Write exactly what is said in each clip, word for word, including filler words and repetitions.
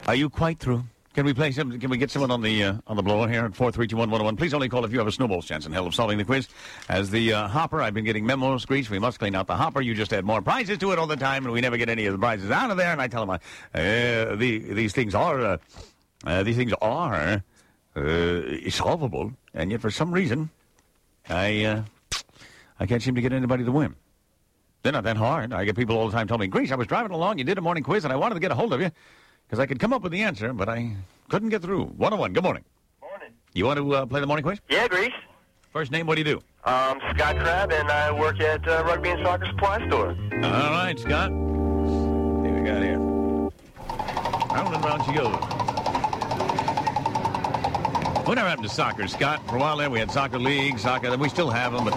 Are you quite through? Can we play some? Can we get someone on the uh, on the blower here at four three two one one oh one? Please only call if you have a snowball's chance in hell of solving the quiz. As the uh, hopper, I've been getting memos, Screech. We must clean out the hopper. You just add more prizes to it all the time, and we never get any of the prizes out of there. And I tell them, uh, the, these things are uh, uh, these things are uh, solvable, and yet for some reason, I uh, I can't seem to get anybody to win. They're not that hard. I get people all the time telling me, Grease, I was driving along, you did a morning quiz, and I wanted to get a hold of you because I could come up with the answer, but I couldn't get through. one oh one, good morning. Morning. You want to uh, play the morning quiz? Yeah, Grease. First name, what do you do? Um, Scott Crabb, and I work at uh, Rugby and Soccer Supply Store. All right, Scott. What do we got here? Round and round she goes. Whatever happened to soccer, Scott? For a while there, we had soccer leagues, soccer, we still have them, but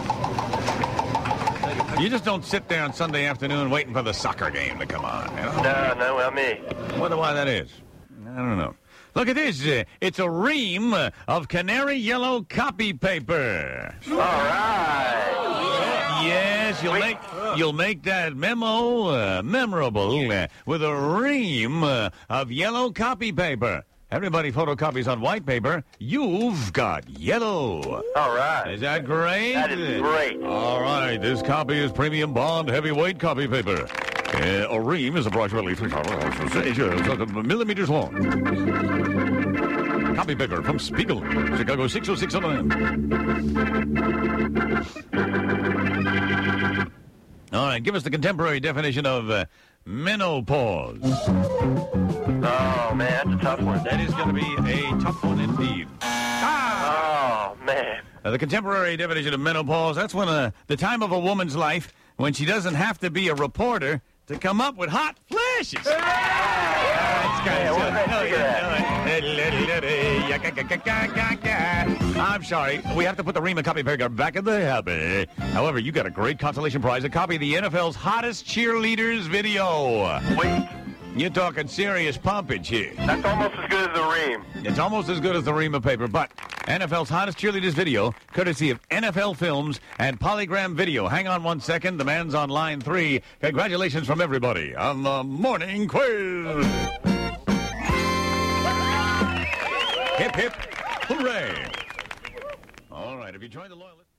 you just don't sit there on Sunday afternoon waiting for the soccer game to come on. You know? No, no, not me. Wonder why that is. I don't know. Look at this. Uh, it's a ream uh, of canary yellow copy paper. All right. Yes, you'll make you'll make that memo uh, memorable uh, with a ream uh, of yellow copy paper. Everybody photocopies on white paper. You've got yellow. All right. Is that great? That is great. All right. This copy is premium bond heavyweight copy paper. Uh, a ream is approximately three millimeters long. Copy paper from Spiegel, Chicago six oh six oh nine. All right. Give us the contemporary definition of uh, menopause. Oh, man, that's a tough one. That is going to be a tough one indeed. Oh, man. Uh, the contemporary definition of menopause, that's when uh, the time of a woman's life when she doesn't have to be a reporter to come up with hot flashes. I'm sorry. We have to put the ream of copy paper back in the habit. However, you got a great consolation prize, a copy of the N F L's hottest cheerleaders video. Wait. You're talking serious pumpage here. That's almost as good as the ream. It's almost as good as the ream of paper, but N F L's hottest cheerleaders video, courtesy of N F L Films and Polygram Video. Hang on one second. The man's on line three. Congratulations from everybody on the morning quiz. Hip, hip, hooray. All right, have you joined the loyalists?